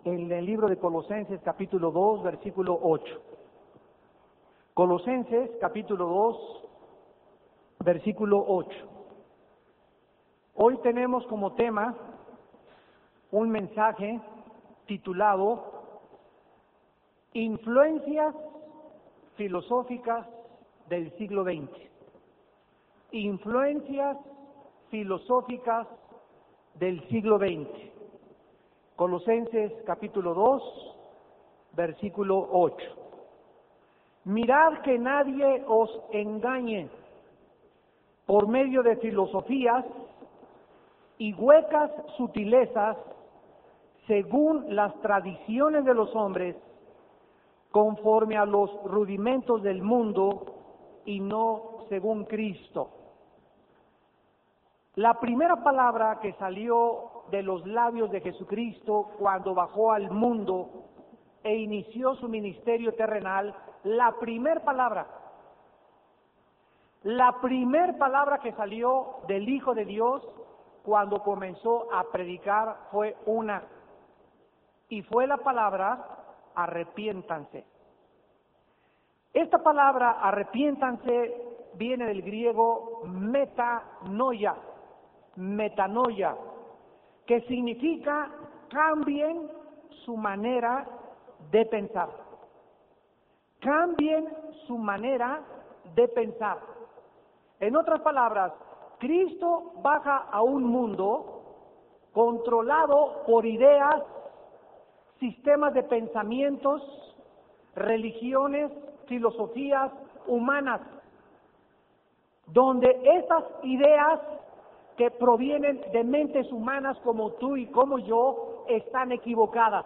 en el libro de Colosenses capítulo 2, versículo 8. Colosenses capítulo 2, versículo 8. Hoy tenemos como tema un mensaje titulado Influencias filosóficas del siglo XX. Influencias filosóficas del siglo XX. Colosenses capítulo 2, versículo 8. Mirad que nadie os engañe por medio de filosofías y huecas sutilezas según las tradiciones de los hombres, conforme a los rudimentos del mundo y no según Cristo. La primera palabra que salió de los labios de Jesucristo cuando bajó al mundo e inició su ministerio terrenal, la primera palabra que salió del Hijo de Dios cuando comenzó a predicar fue una, y fue la palabra arrepiéntanse. Esta palabra arrepiéntanse viene del griego metanoia, que significa cambien su manera de pensar. Cambien su manera de pensar. En otras palabras, Cristo baja a un mundo controlado por ideas, sistemas de pensamientos, religiones, filosofías humanas, donde estas ideas que provienen de mentes humanas como tú y como yo están equivocadas.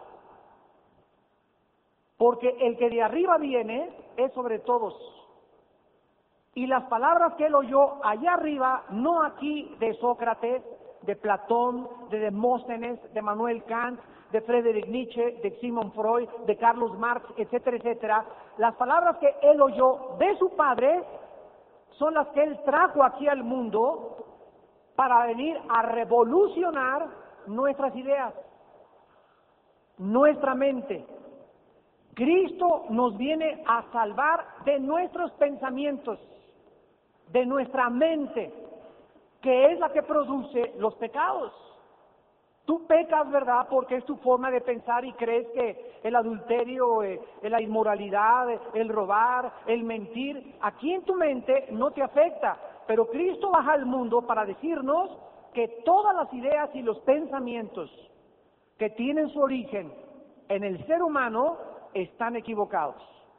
Porque el que de arriba viene es sobre todos. Y las palabras que él oyó allá arriba, no aquí de Sócrates, de Platón, de Demóstenes, de Manuel Kant, de Friedrich Nietzsche, de Sigmund Freud, de Carlos Marx, etcétera, etcétera. Las palabras que él oyó de su padre son las que él trajo aquí al mundo para venir a revolucionar nuestras ideas, nuestra mente. Cristo nos viene a salvar de nuestros pensamientos, de nuestra mente, que es la que produce los pecados. Tú pecas, ¿verdad?, porque es tu forma de pensar y crees que el adulterio, la inmoralidad, el robar, el mentir, aquí en tu mente no te afecta. Pero Cristo baja al mundo para decirnos que todas las ideas y los pensamientos que tienen su origen en el ser humano están equivocados.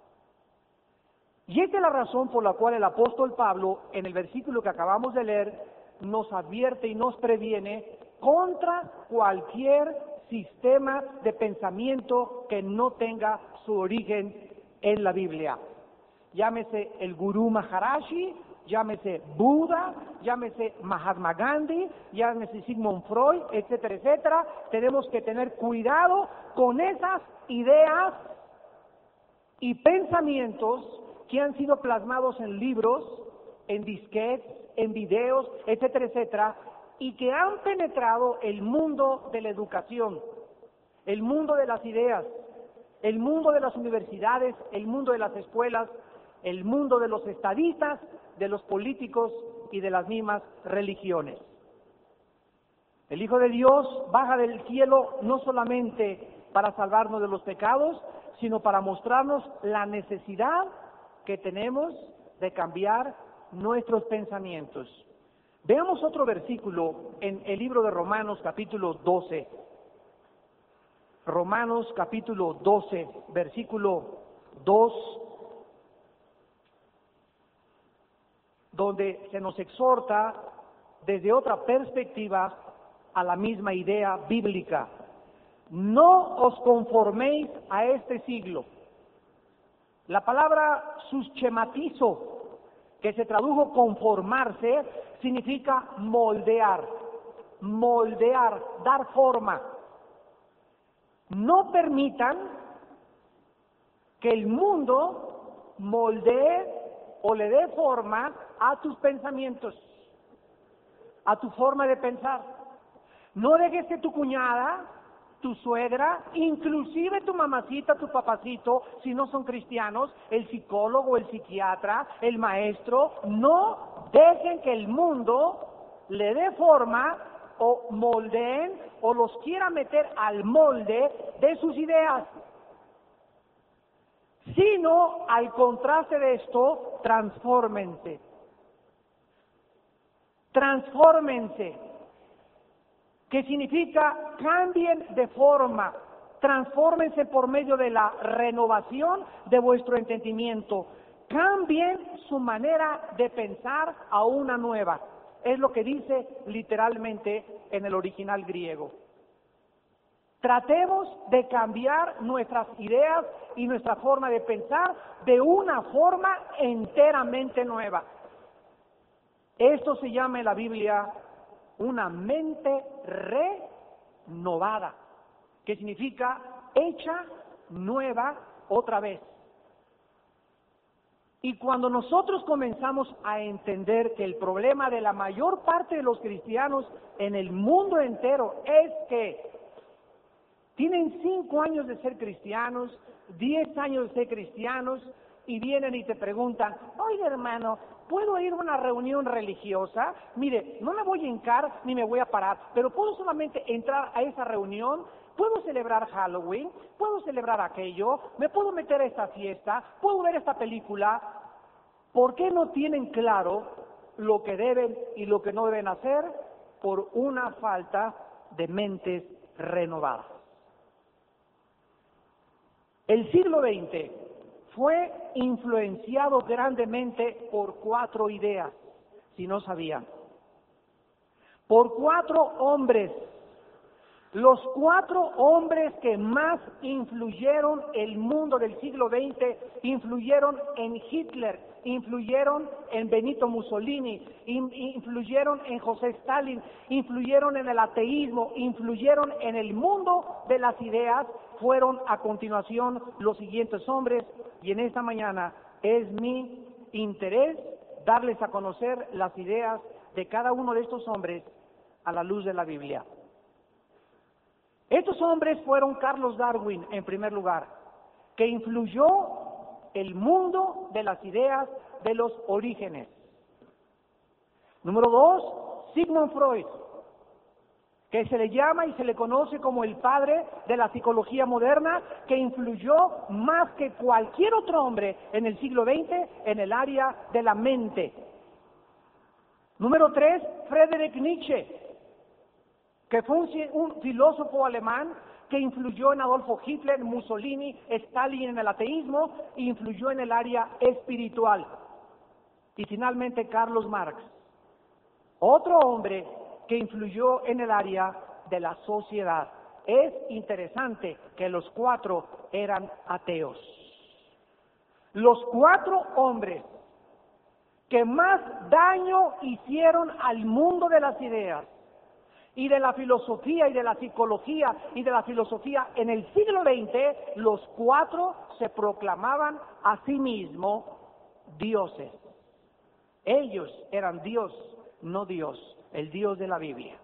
Y esta es la razón por la cual el apóstol Pablo, en el versículo que acabamos de leer, nos advierte y nos previene contra cualquier sistema de pensamiento que no tenga su origen en la Biblia. Llámese el Gurú Maharaji, llámese Buda, llámese Mahatma Gandhi, llámese Sigmund Freud, etcétera, etcétera. Tenemos que tener cuidado con esas ideas y pensamientos que han sido plasmados en libros, en disquetes, en videos, etcétera, etcétera, y que han penetrado el mundo de la educación, el mundo de las ideas, el mundo de las universidades, el mundo de las escuelas, el mundo de los estadistas, de los políticos y de las mismas religiones. El Hijo de Dios baja del cielo no solamente para salvarnos de los pecados, sino para mostrarnos la necesidad que tenemos de cambiar nuestros pensamientos. Veamos otro versículo en el libro de Romanos capítulo 12. Romanos capítulo 12, versículo 2, donde se nos exhorta desde otra perspectiva a la misma idea bíblica. No os conforméis a este siglo. La palabra suschematizo, que se tradujo conformarse, significa moldear, dar forma. No permitan que el mundo moldee o le dé forma a tus pensamientos, a tu forma de pensar. No dejes que tu cuñada tu suegra, inclusive tu mamacita, tu papacito, si no son cristianos, el psicólogo, el psiquiatra, el maestro. No dejen que el mundo le dé forma o moldeen o los quiera meter al molde de sus ideas. Sino, al contraste de esto, transfórmense. Transfórmense, que significa cambien de forma, transfórmense por medio de la renovación de vuestro entendimiento, cambien su manera de pensar a una nueva. Es lo que dice literalmente en el original griego. Tratemos de cambiar nuestras ideas y nuestra forma de pensar de una forma enteramente nueva. Esto se llama en la Biblia una mente renovada, que significa hecha nueva otra vez. Y cuando nosotros comenzamos a entender que el problema de la mayor parte de los cristianos en el mundo entero es que tienen 5 años de ser cristianos, 10 años de ser cristianos, y vienen y te preguntan, oye hermano, ¿puedo ir a una reunión religiosa? Mire, no me voy a hincar ni me voy a parar, pero ¿puedo solamente entrar a esa reunión? ¿Puedo celebrar Halloween? ¿Puedo celebrar aquello? ¿Me puedo meter a esta fiesta? ¿Puedo ver esta película? ¿Por qué no tienen claro lo que deben y lo que no deben hacer? Por una falta de mentes renovadas. El siglo XX fue influenciado grandemente por 4 ideas, si no sabían. Por 4 hombres. Los 4 hombres que más influyeron el mundo del siglo XX, influyeron en Hitler, influyeron en Benito Mussolini, influyeron en José Stalin, influyeron en el ateísmo, influyeron en el mundo de las ideas, fueron a continuación los siguientes hombres, y en esta mañana es mi interés darles a conocer las ideas de cada uno de estos hombres a la luz de la Biblia. Estos hombres fueron Carlos Darwin, en primer lugar, que influyó el mundo de las ideas de los orígenes. Número 2, Sigmund Freud, que se le llama y se le conoce como el padre de la psicología moderna, que influyó más que cualquier otro hombre en el siglo XX en el área de la mente. Número 3, Friedrich Nietzsche, que fue un filósofo alemán que influyó en Adolfo Hitler, Mussolini, Stalin en el ateísmo e influyó en el área espiritual. Y finalmente Carlos Marx, otro hombre que influyó en el área de la sociedad. Es interesante que los 4 eran ateos. Los 4 hombres que más daño hicieron al mundo de las ideas y de la filosofía y de la psicología y de la filosofía en el siglo XX, los 4 se proclamaban a sí mismos dioses. Ellos eran Dios, no Dios, el Dios de la Biblia.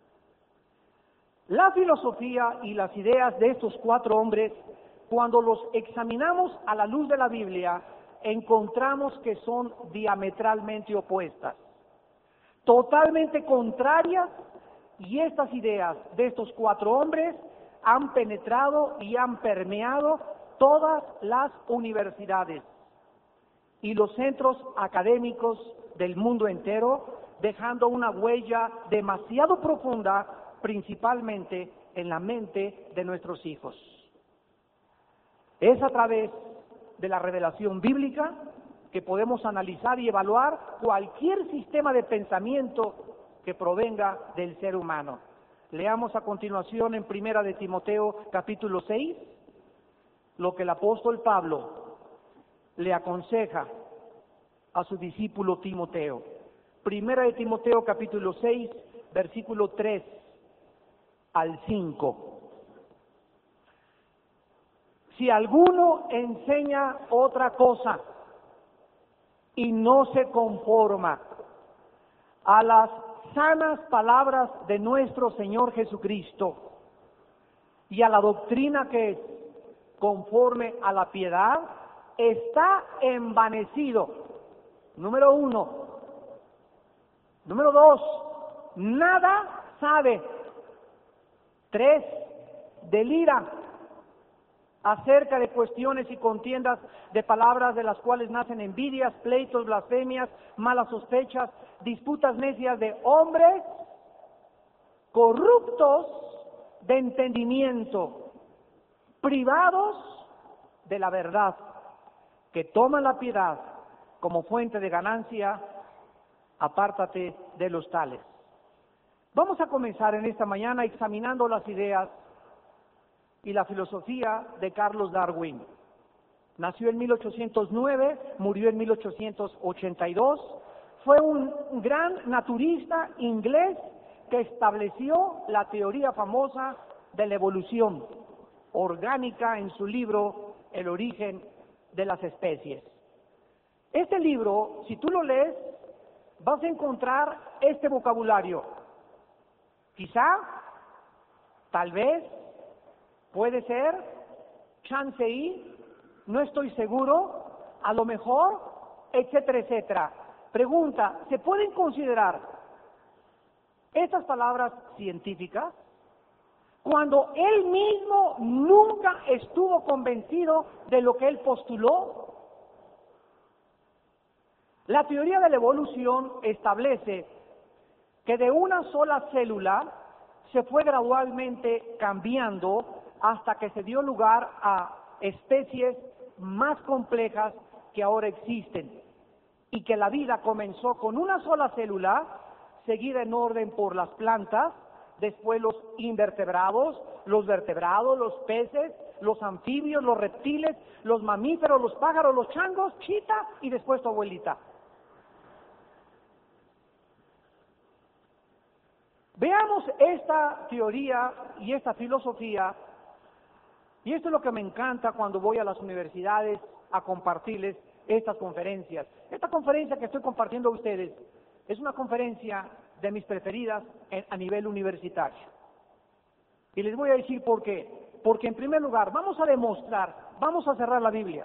La filosofía y las ideas de estos 4 hombres, cuando los examinamos a la luz de la Biblia, encontramos que son diametralmente opuestas, totalmente contrarias. Y estas ideas de estos 4 hombres han penetrado y han permeado todas las universidades y los centros académicos del mundo entero, dejando una huella demasiado profunda, principalmente en la mente de nuestros hijos. Es a través de la revelación bíblica que podemos analizar y evaluar cualquier sistema de pensamiento que provenga del ser humano. Leamos a continuación en Primera de Timoteo capítulo 6 lo que el apóstol Pablo le aconseja a su discípulo Timoteo. Primera de Timoteo capítulo 6 versículo 3 al 5. Si alguno enseña otra cosa y no se conforma a las sanas palabras de nuestro Señor Jesucristo y a la doctrina que es conforme a la piedad, está envanecido. Número 1. Número 2, nada sabe. 3, delira acerca de cuestiones y contiendas de palabras de las cuales nacen envidias, pleitos, blasfemias, malas sospechas, disputas necias de hombres corruptos de entendimiento, privados de la verdad, que toman la piedad como fuente de ganancia. Apártate de los tales. Vamos a comenzar en esta mañana examinando las ideas y la filosofía de Carlos Darwin. Nació en 1809, murió en 1882. Fue un gran naturista inglés que estableció la teoría famosa de la evolución orgánica en su libro El origen de las especies. Este libro, si tú lo lees, vas a encontrar este vocabulario. Quizá, tal vez, puede ser, chance y, no estoy seguro, a lo mejor, etcétera, etcétera. Pregunta, ¿se pueden considerar estas palabras científicas cuando él mismo nunca estuvo convencido de lo que él postuló? La teoría de la evolución establece que de una sola célula se fue gradualmente cambiando hasta que se dio lugar a especies más complejas que ahora existen, y que la vida comenzó con una sola célula, seguida en orden por las plantas, después los invertebrados, los vertebrados, los peces, los anfibios, los reptiles, los mamíferos, los pájaros, los changos, chita y después tu abuelita. Veamos esta teoría y esta filosofía, y esto es lo que me encanta cuando voy a las universidades a compartirles estas conferencias. Esta conferencia que estoy compartiendo a ustedes es una conferencia de mis preferidas a nivel universitario. Y les voy a decir por qué. Porque en primer lugar, vamos a demostrar, vamos a cerrar la Biblia,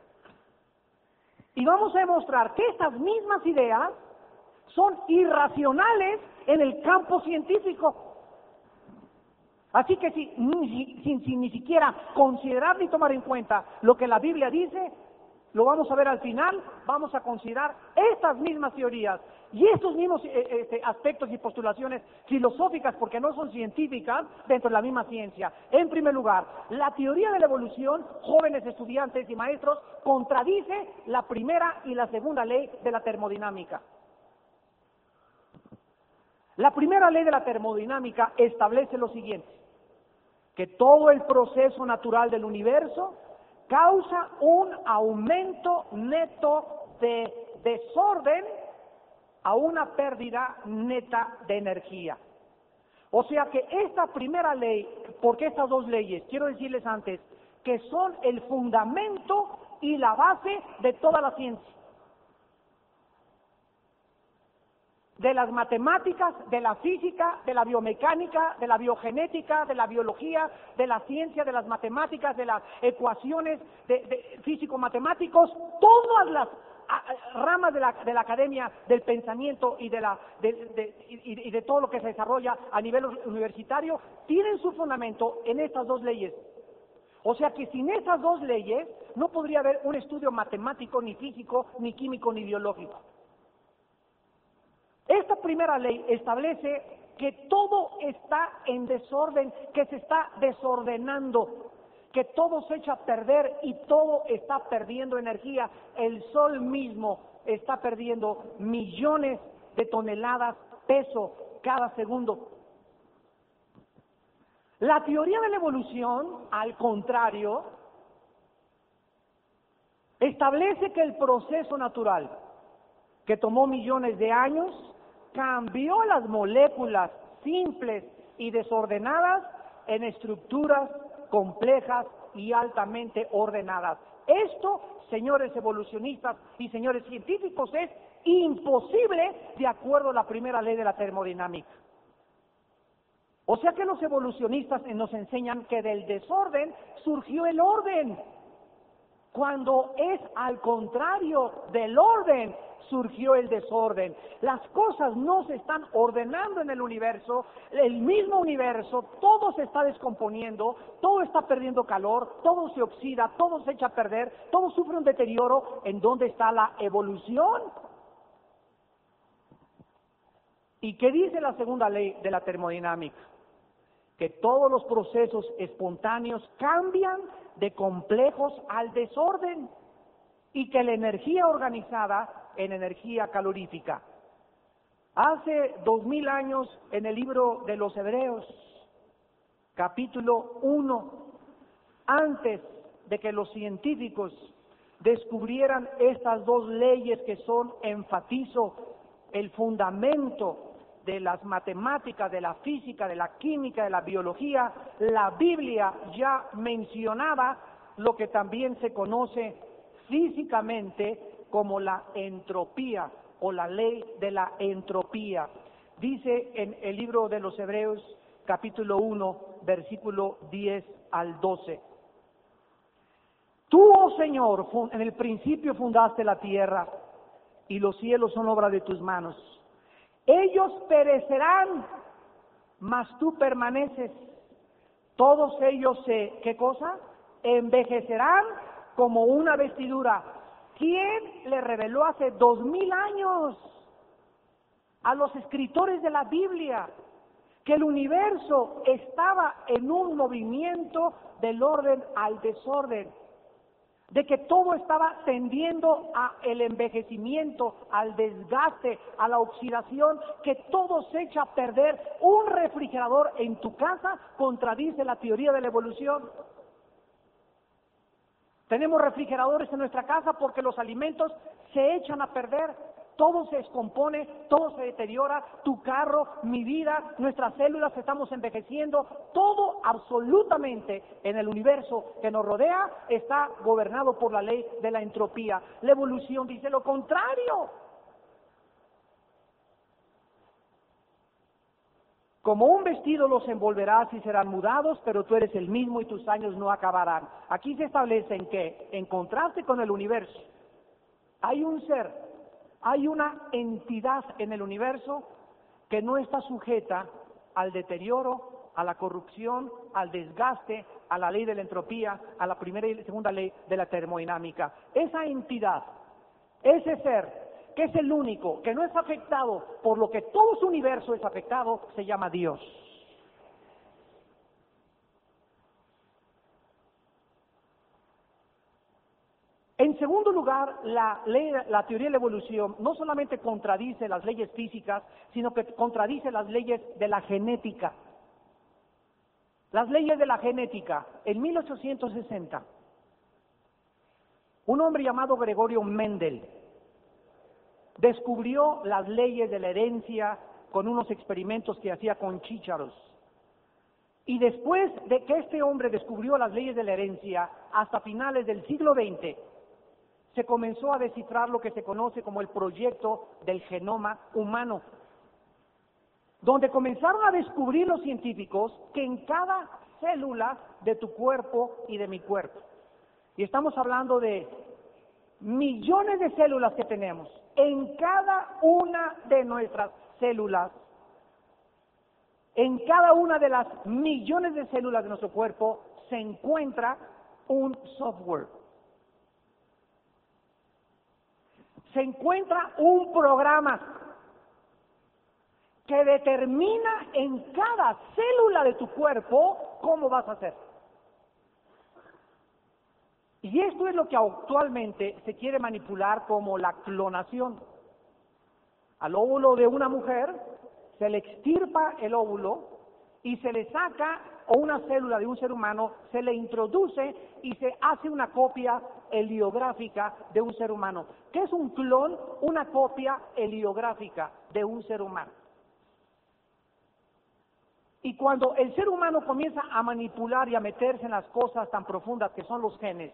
y vamos a demostrar que estas mismas ideas son irracionales en el campo científico. Así que sin ni siquiera considerar ni tomar en cuenta lo que la Biblia dice, lo vamos a ver al final, vamos a considerar estas mismas teorías y estos mismos aspectos y postulaciones filosóficas, porque no son científicas, dentro de la misma ciencia. En primer lugar, la teoría de la evolución, jóvenes estudiantes y maestros, contradice la primera y la segunda ley de la termodinámica. La primera ley de la termodinámica establece lo siguiente: que todo el proceso natural del universo causa un aumento neto de desorden a una pérdida neta de energía. O sea que esta primera ley, porque estas dos leyes, quiero decirles antes, que son el fundamento y la base de toda la ciencia. De las matemáticas, de la física, de la biomecánica, de la biogenética, de la biología, de la ciencia, de las matemáticas, de las ecuaciones, de físico-matemáticos, todas las ramas de la academia, del pensamiento y de todo lo que se desarrolla a nivel universitario, tienen su fundamento en estas dos leyes. O sea que sin estas dos leyes no podría haber un estudio matemático, ni físico, ni químico, ni biológico. Esta primera ley establece que todo está en desorden, que se está desordenando, que todo se echa a perder y todo está perdiendo energía. El Sol mismo está perdiendo millones de toneladas peso cada segundo. La teoría de la evolución, al contrario, establece que el proceso natural, que tomó millones de años, cambió las moléculas simples y desordenadas en estructuras complejas y altamente ordenadas. Esto, señores evolucionistas y señores científicos, es imposible de acuerdo a la primera ley de la termodinámica. O sea que los evolucionistas nos enseñan que del desorden surgió el orden, cuando es al contrario, del orden surgió el desorden. Las cosas no se están ordenando en el universo, el mismo universo, todo se está descomponiendo, todo está perdiendo calor, todo se oxida, todo se echa a perder, todo sufre un deterioro. ¿En dónde está la evolución? ¿Y qué dice la segunda ley de la termodinámica? Que todos los procesos espontáneos cambian de complejos al desorden y que la energía organizada en energía calorífica. Hace 2000 años, en el libro de los Hebreos, capítulo 1, antes de que los científicos descubrieran estas dos leyes que son, enfatizo, el fundamento de las matemáticas, de la física, de la química, de la biología, la Biblia ya mencionaba lo que también se conoce físicamente como la entropía o la ley de la entropía. Dice en el libro de los Hebreos, capítulo 1, versículo 10 al 12. Tú, oh Señor, en el principio fundaste la tierra y los cielos son obra de tus manos. Ellos perecerán, mas tú permaneces. Todos ellos ¿qué cosa? Envejecerán como una vestidura. ¿Quién le reveló hace 2000 años a los escritores de la Biblia que el universo estaba en un movimiento del orden al desorden? De que todo estaba tendiendo al envejecimiento, al desgaste, a la oxidación, que todo se echa a perder. Un refrigerador en tu casa contradice la teoría de la evolución. Tenemos refrigeradores en nuestra casa porque los alimentos se echan a perder. Todo se descompone, todo se deteriora, tu carro, mi vida, nuestras células, estamos envejeciendo, todo absolutamente en el universo que nos rodea está gobernado por la ley de la entropía. La evolución dice lo contrario. Como un vestido los envolverás y serán mudados, pero tú eres el mismo y tus años no acabarán. Aquí se establece en que, en contraste con el universo, hay un ser, hay una entidad en el universo que no está sujeta al deterioro, a la corrupción, al desgaste, a la ley de la entropía, a la primera y segunda ley de la termodinámica. Esa entidad, ese ser, que es el único, que no es afectado por lo que todo su universo es afectado, se llama Dios. En segundo lugar, la teoría de la evolución no solamente contradice las leyes físicas, sino que contradice las leyes de la genética. Las leyes de la genética. En 1860, un hombre llamado Gregorio Mendel descubrió las leyes de la herencia con unos experimentos que hacía con chícharos. Y después de que este hombre descubrió las leyes de la herencia, hasta finales del siglo XX, se comenzó a descifrar lo que se conoce como el proyecto del genoma humano, donde comenzaron a descubrir los científicos que en cada célula de tu cuerpo y de mi cuerpo, y estamos hablando de millones de células que tenemos, en cada una de nuestras células, en cada una de las millones de células de nuestro cuerpo se encuentra un software. Se encuentra un programa que determina en cada célula de tu cuerpo cómo vas a hacer. Y esto es lo que actualmente se quiere manipular como la clonación. Al óvulo de una mujer se le extirpa el óvulo y se le saca, o una célula de un ser humano, se le introduce y se hace una copia heliográfica de un ser humano. ¿Qué es un clon? Una copia heliográfica de un ser humano. Y cuando el ser humano comienza a manipular y a meterse en las cosas tan profundas que son los genes,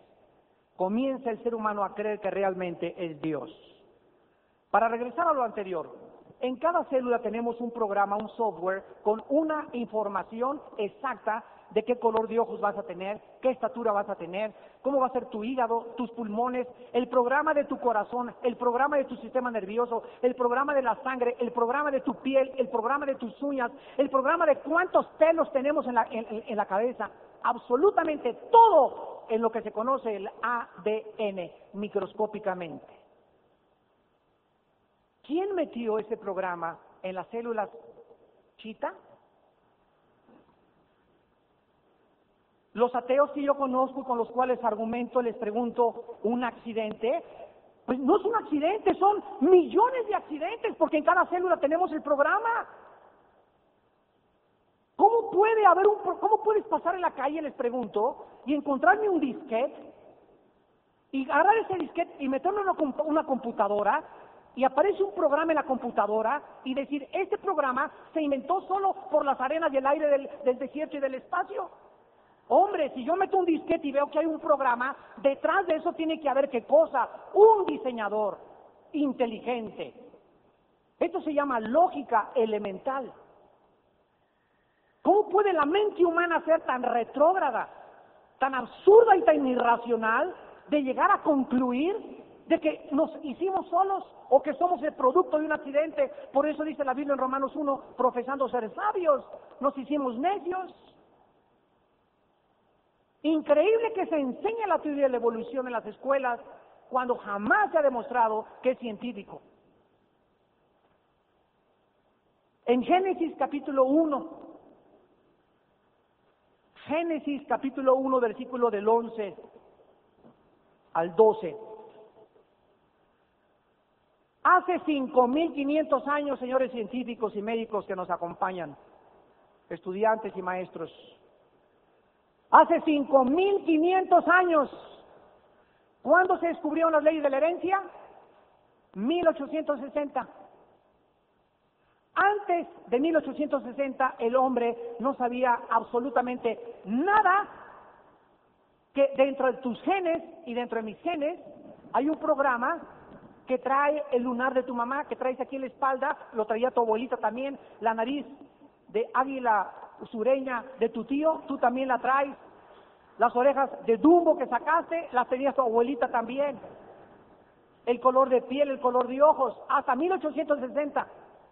comienza el ser humano a creer que realmente es Dios. Para regresar a lo anterior, En cada célula tenemos un programa, un software con una información exacta de qué color de ojos vas a tener, qué estatura vas a tener, cómo va a ser tu hígado, tus pulmones, el programa de tu corazón, el programa de tu sistema nervioso, el programa de la sangre, el programa de tu piel, el programa de tus uñas, el programa de cuántos pelos tenemos en la cabeza. Absolutamente todo en lo que se conoce el ADN microscópicamente. ¿Quién metió ese programa en las células chita? Los ateos que yo conozco, con los cuales argumento, les pregunto, ¿un accidente? Pues no es un accidente, son millones de accidentes, porque en cada célula tenemos el programa. ¿Cómo puedes pasar en la calle, les pregunto, y encontrarme un disquete, y agarrar ese disquete y meterlo en una computadora, y aparece un programa en la computadora, y decir, este programa se inventó solo por las arenas y el aire del desierto y del espacio? Hombre, si yo meto un disquete y veo que hay un programa, detrás de eso tiene que haber ¿qué cosa? Un diseñador inteligente. Esto se llama lógica elemental. ¿Cómo puede la mente humana ser tan retrógrada, tan absurda y tan irracional de llegar a concluir de que nos hicimos solos o que somos el producto de un accidente? Por eso dice la Biblia en Romanos 1, profesando ser sabios, nos hicimos necios. Increíble que se enseñe la teoría de la evolución en las escuelas cuando jamás se ha demostrado que es científico. En Génesis capítulo 1, versículo del 11 al 12. Hace 5.500 años, señores científicos y médicos que nos acompañan, estudiantes y maestros, hace 5.500 años, ¿cuándo se descubrieron las leyes de la herencia? 1860. Antes de 1860 el hombre no sabía absolutamente nada, que dentro de tus genes y dentro de mis genes hay un programa que trae el lunar de tu mamá, que traes aquí en la espalda, lo traía tu abuelita también, la nariz de águila sureña de tu tío, tú también la traes, las orejas de Dumbo que sacaste, las tenía tu abuelita también, el color de piel, el color de ojos, hasta 1860.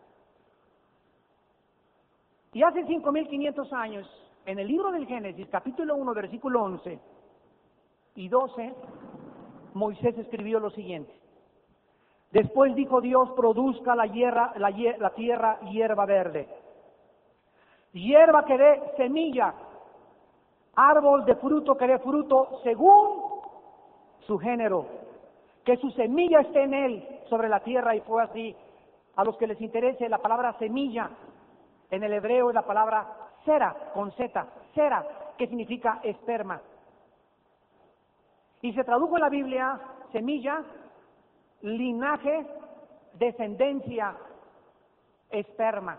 Y hace 5.500 años, en el libro del Génesis, capítulo 1, versículo 11 y 12, Moisés escribió lo siguiente. Después dijo Dios, produzca la tierra hierba verde, hierba que dé semilla, árbol de fruto que dé fruto según su género, que su semilla esté en él sobre la tierra. Y fue así. A los que les interese, la palabra semilla en el hebreo es la palabra sera, con Z, sera, que significa esperma. Y se tradujo en la Biblia semilla, linaje, descendencia, esperma.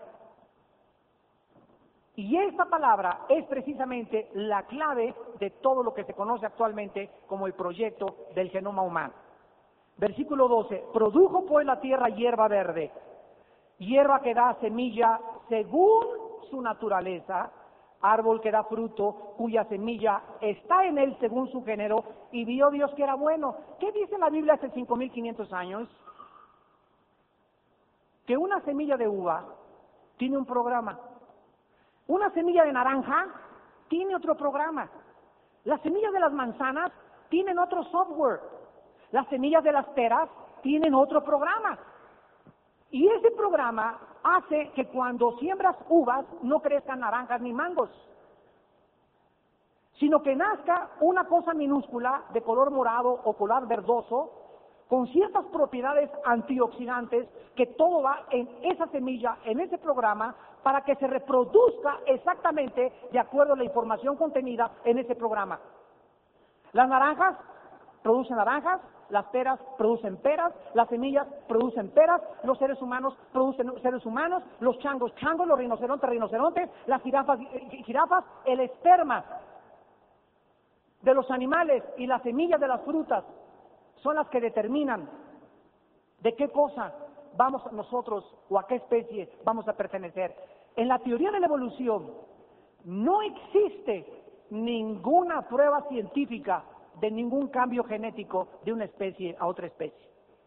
Y esta palabra es precisamente la clave de todo lo que se conoce actualmente como el proyecto del genoma humano. Versículo 12, produjo pues la tierra hierba verde, hierba que da semilla según su naturaleza, árbol que da fruto, cuya semilla está en él según su género, y vio Dios que era bueno. ¿Qué dice la Biblia hace 5.500 años? Que una semilla de uva tiene un programa. Una semilla de naranja tiene otro programa. Las semillas de las manzanas tienen otro software. Las semillas de las peras tienen otro programa. Y ese programa hace que cuando siembras uvas no crezcan naranjas ni mangos, sino que nazca una cosa minúscula de color morado o color verdoso, con ciertas propiedades antioxidantes, que todo va en esa semilla, en ese programa, para que se reproduzca exactamente de acuerdo a la información contenida en ese programa. Las naranjas producen naranjas, las peras producen peras, las semillas producen peras, los seres humanos producen seres humanos, los changos, los rinocerontes, las jirafas, el esperma de los animales y las semillas de las frutas son las que determinan de qué cosa vamos nosotros o a qué especie vamos a pertenecer. En la teoría de la evolución no existe ninguna prueba científica de ningún cambio genético de una especie a otra especie.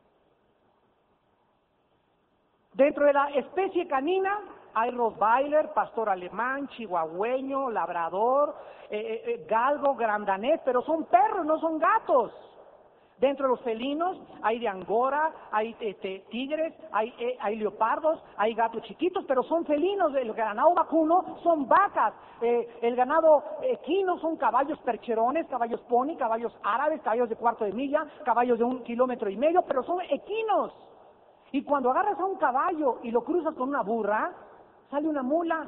Dentro de la especie canina hay Rottweiler, pastor alemán, chihuahueño, labrador, galgo, gran danés, pero son perros, no son gatos. Dentro de los felinos hay de Angora, hay tigres, hay leopardos, hay gatos chiquitos, pero son felinos. El ganado vacuno son vacas, el ganado equino son caballos percherones, caballos pony, caballos árabes, caballos de cuarto de milla, caballos de 1,5 kilómetros, pero son equinos. Y cuando agarras a un caballo y lo cruzas con una burra, sale una mula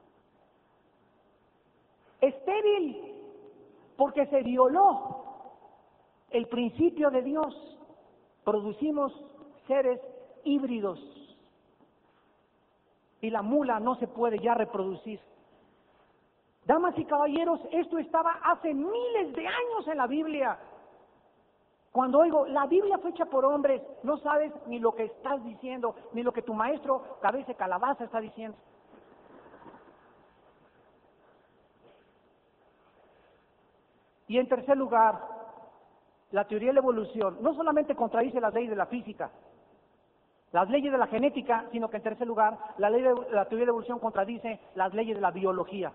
estéril, porque se violó el principio de Dios. Producimos seres híbridos y la mula no se puede ya reproducir. Damas y caballeros, esto estaba hace miles de años en la Biblia. Cuando oigo, la Biblia fue hecha por hombres, no sabes ni lo que estás diciendo, ni lo que tu maestro cabeza de calabaza está diciendo. Y en tercer lugar, la teoría de la evolución no solamente contradice las leyes de la física, las leyes de la genética, sino que en tercer lugar, la teoría de la evolución contradice las leyes de la biología.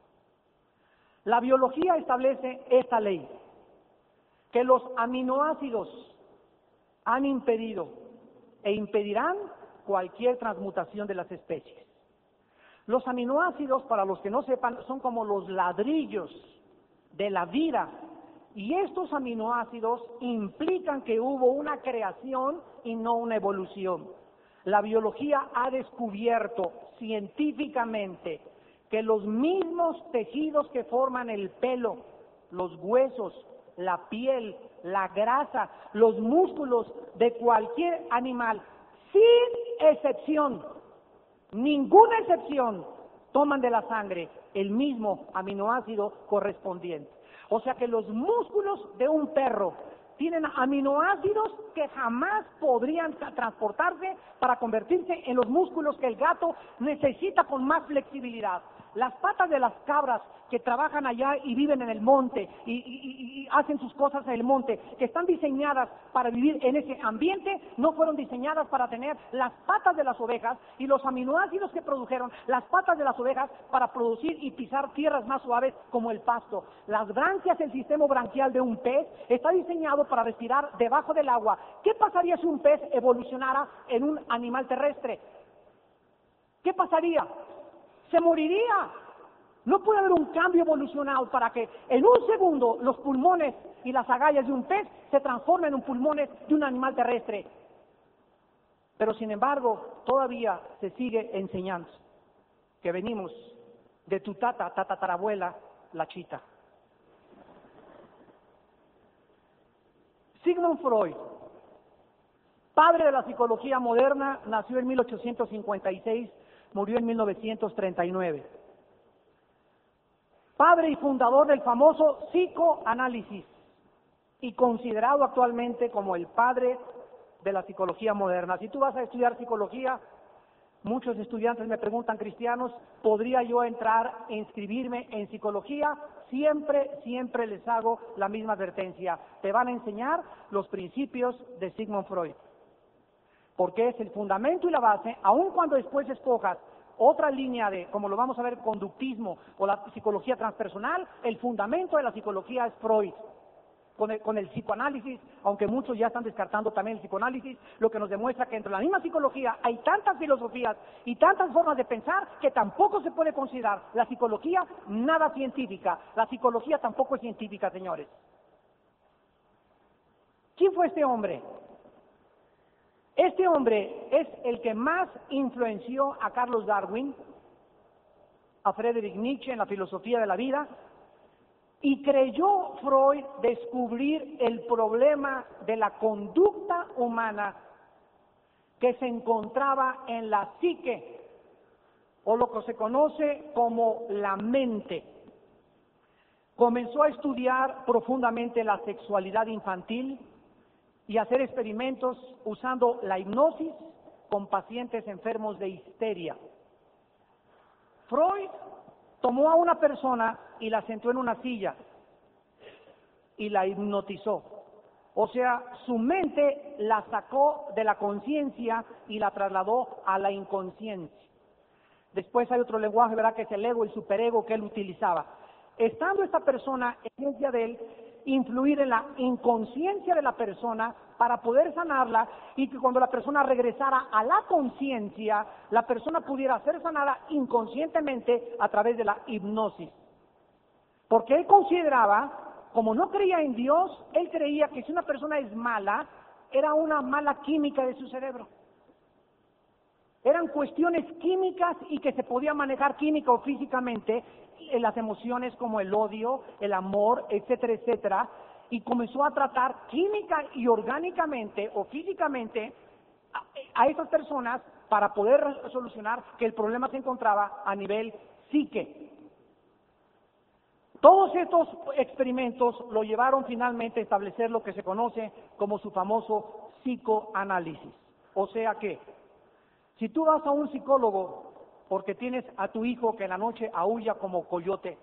La biología establece esta ley, que los aminoácidos han impedido e impedirán cualquier transmutación de las especies. Los aminoácidos, para los que no sepan, son como los ladrillos de la vida, y estos aminoácidos implican que hubo una creación y no una evolución. La biología ha descubierto científicamente que los mismos tejidos que forman el pelo, los huesos, la piel, la grasa, los músculos de cualquier animal, sin excepción, ninguna excepción, toman de la sangre el mismo aminoácido correspondiente. O sea que los músculos de un perro tienen aminoácidos que jamás podrían transportarse para convertirse en los músculos que el gato necesita con más flexibilidad. Las patas de las cabras que trabajan allá y viven en el monte y hacen sus cosas en el monte, que están diseñadas para vivir en ese ambiente, no fueron diseñadas para tener las patas de las ovejas y los aminoácidos que produjeron las patas de las ovejas para producir y pisar tierras más suaves como el pasto. Las branquias, el sistema branquial de un pez, está diseñado para respirar debajo del agua. ¿Qué pasaría si un pez evolucionara en un animal terrestre? ¿Qué pasaría? Se moriría. No puede haber un cambio evolucional para que en un segundo los pulmones y las agallas de un pez se transformen en pulmones de un animal terrestre. Pero sin embargo, todavía se sigue enseñando que venimos de tu tatarabuela, la chita. Sigmund Freud, padre de la psicología moderna, nació en 1856, murió en 1939. Padre y fundador del famoso psicoanálisis y considerado actualmente como el padre de la psicología moderna. Si tú vas a estudiar psicología, muchos estudiantes me preguntan, cristianos, ¿podría yo entrar e inscribirme en psicología? Siempre les hago la misma advertencia. Te van a enseñar los principios de Sigmund Freud, porque es el fundamento y la base, aun cuando después escojas otra línea de, como lo vamos a ver, conductismo o la psicología transpersonal, el fundamento de la psicología es Freud. Con el psicoanálisis, aunque muchos ya están descartando también el psicoanálisis, lo que nos demuestra que dentro de la misma psicología hay tantas filosofías y tantas formas de pensar que tampoco se puede considerar la psicología nada científica. La psicología tampoco es científica, señores. ¿Quién fue este hombre? Este hombre es el que más influenció a Carlos Darwin, a Friedrich Nietzsche en la filosofía de la vida, y creyó Freud descubrir el problema de la conducta humana que se encontraba en la psique, o lo que se conoce como la mente. Comenzó a estudiar profundamente la sexualidad infantil y hacer experimentos usando la hipnosis, con pacientes enfermos de histeria. Freud tomó a una persona y la sentó en una silla y la hipnotizó. O sea, su mente la sacó de la conciencia y la trasladó a la inconsciencia. Después hay otro lenguaje, ¿verdad?, que es el ego, el superego que él utilizaba. Estando esta persona, esencia de él, influir en la inconsciencia de la persona para poder sanarla y que cuando la persona regresara a la conciencia, la persona pudiera ser sanada inconscientemente a través de la hipnosis. Porque él consideraba, como no creía en Dios, él creía que si una persona es mala, era una mala química de su cerebro. Eran cuestiones químicas y que se podía manejar química o físicamente en las emociones como el odio, el amor, etcétera, etcétera. Y comenzó a tratar química y orgánicamente o físicamente a estas personas para poder solucionar que el problema se encontraba a nivel psique. Todos estos experimentos lo llevaron finalmente a establecer lo que se conoce como su famoso psicoanálisis. O sea que, si tú vas a un psicólogo porque tienes a tu hijo que en la noche aúlla como coyote,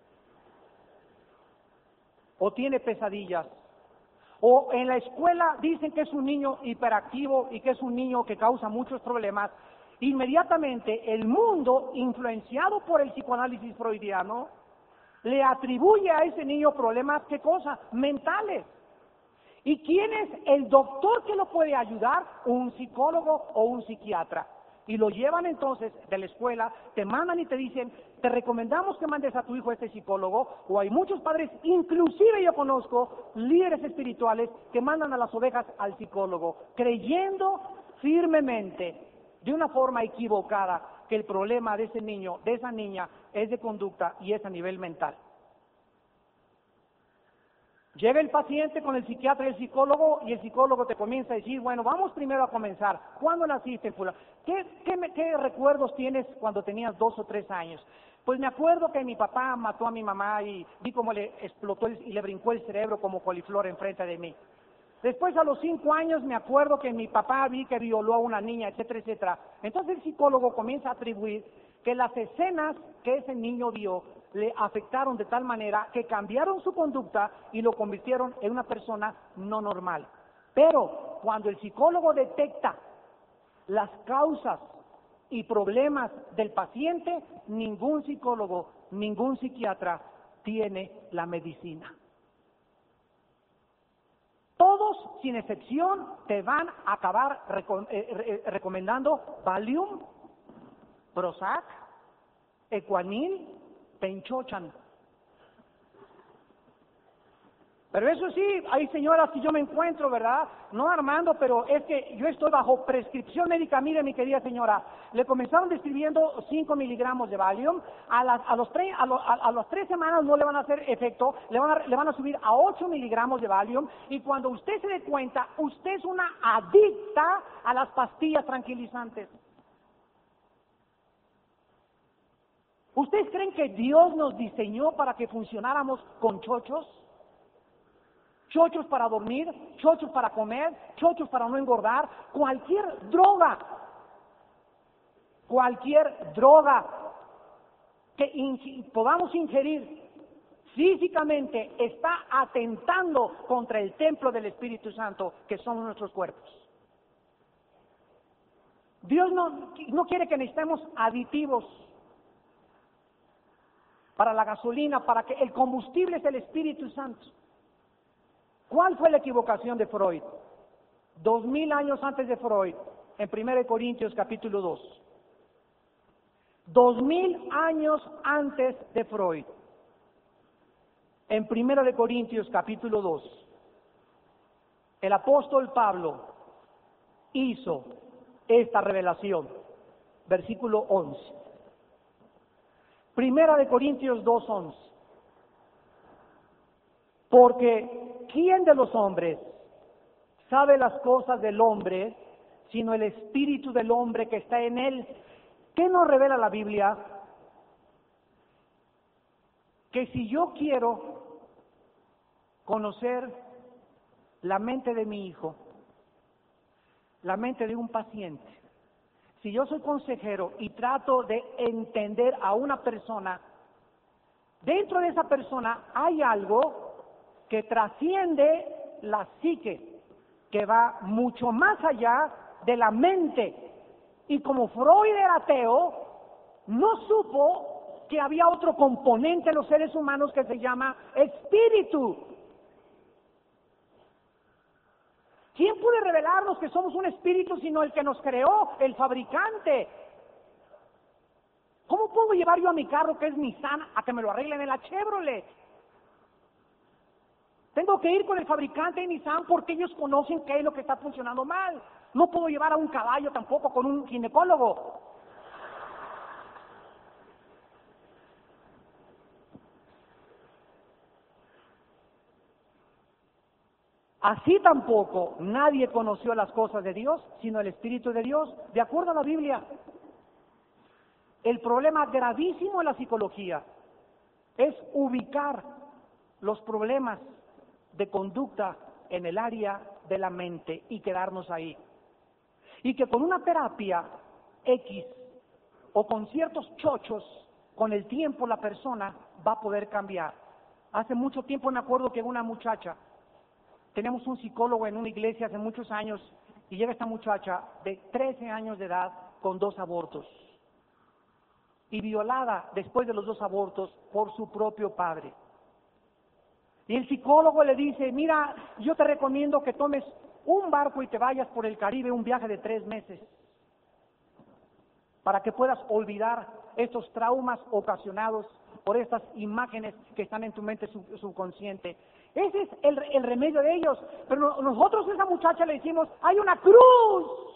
o tiene pesadillas, o en la escuela dicen que es un niño hiperactivo y que es un niño que causa muchos problemas, inmediatamente el mundo, influenciado por el psicoanálisis freudiano, le atribuye a ese niño problemas, ¿qué cosa? Mentales. ¿Y quién es el doctor que lo puede ayudar? Un psicólogo o un psiquiatra. Y lo llevan entonces de la escuela, te mandan y te dicen, te recomendamos que mandes a tu hijo a este psicólogo, o hay muchos padres, inclusive yo conozco líderes espirituales que mandan a las ovejas al psicólogo, creyendo firmemente, de una forma equivocada, que el problema de ese niño, de esa niña, es de conducta y es a nivel mental. Llega el paciente con el psiquiatra y el psicólogo, y el psicólogo te comienza a decir, bueno, vamos primero a comenzar. ¿Cuándo naciste, fulano? ¿Qué recuerdos tienes cuando tenías 2 o 3 años? Pues me acuerdo que mi papá mató a mi mamá y vi cómo le explotó y le brincó el cerebro como coliflor enfrente de mí. Después, a los 5 años, me acuerdo que mi papá vi que violó a una niña, etcétera, etcétera. Entonces el psicólogo comienza a atribuir que las escenas que ese niño vio le afectaron de tal manera que cambiaron su conducta y lo convirtieron en una persona no normal. Pero cuando el psicólogo detecta las causas y problemas del paciente, ningún psicólogo, ningún psiquiatra tiene la medicina. Todos, sin excepción, te van a acabar recomendando Valium, Prozac, Equanil, Penchochan. Pero eso sí, hay señoras que yo me encuentro, ¿verdad? No, Armando, pero es que yo estoy bajo prescripción médica. Mire, mi querida señora, le comenzaron describiendo 5 miligramos de Valium, a las 3 semanas no le van a hacer efecto, le van a subir a 8 miligramos de Valium, y cuando usted se dé cuenta, usted es una adicta a las pastillas tranquilizantes. ¿Ustedes creen que Dios nos diseñó para que funcionáramos con chochos? Chochos para dormir, chochos para comer, chochos para no engordar, cualquier droga que podamos ingerir físicamente está atentando contra el templo del Espíritu Santo, que son nuestros cuerpos. Dios no quiere que necesitemos aditivos para la gasolina, para que el combustible es el Espíritu Santo. ¿Cuál fue la equivocación de Freud? 2000 años antes de Freud, en 1 Corintios capítulo 2. 2000 años antes de Freud, en 1 Corintios capítulo 2, el apóstol Pablo hizo esta revelación, versículo 11. 1 Corintios 2:11. Porque ¿quién de los hombres sabe las cosas del hombre, sino el espíritu del hombre que está en él? ¿Qué nos revela la Biblia? Que si yo quiero conocer la mente de mi hijo, la mente de un paciente, Si yo soy consejero y trato de entender a una persona, dentro de esa persona hay algo que trasciende la psique, que va mucho más allá de la mente. Y como Freud era ateo, no supo que había otro componente en los seres humanos que se llama espíritu. ¿Quién puede revelarnos que somos un espíritu sino el que nos creó, el fabricante? ¿Cómo puedo llevar yo a mi carro, que es Nissan, a que me lo arreglen en la Chevrolet? Tengo que ir con el fabricante de Nissan porque ellos conocen qué es lo que está funcionando mal. No puedo llevar a un caballo tampoco con un ginecólogo. Así tampoco nadie conoció las cosas de Dios, sino el Espíritu de Dios, de acuerdo a la Biblia. El problema gravísimo en la psicología es ubicar los problemas de conducta en el área de la mente y quedarnos ahí. Y que con una terapia X o con ciertos chochos, con el tiempo la persona va a poder cambiar. Hace mucho tiempo me acuerdo que una muchacha, teníamos un psicólogo en una iglesia hace muchos años, y llega esta muchacha de 13 años de edad con 2 abortos. Y violada después de los 2 abortos por su propio padre. Y el psicólogo le dice, mira, yo te recomiendo que tomes un barco y te vayas por el Caribe, un viaje de 3 meses, para que puedas olvidar estos traumas ocasionados por estas imágenes que están en tu mente subconsciente. Ese es el remedio de ellos. Pero nosotros a esa muchacha le decimos, hay una cruz.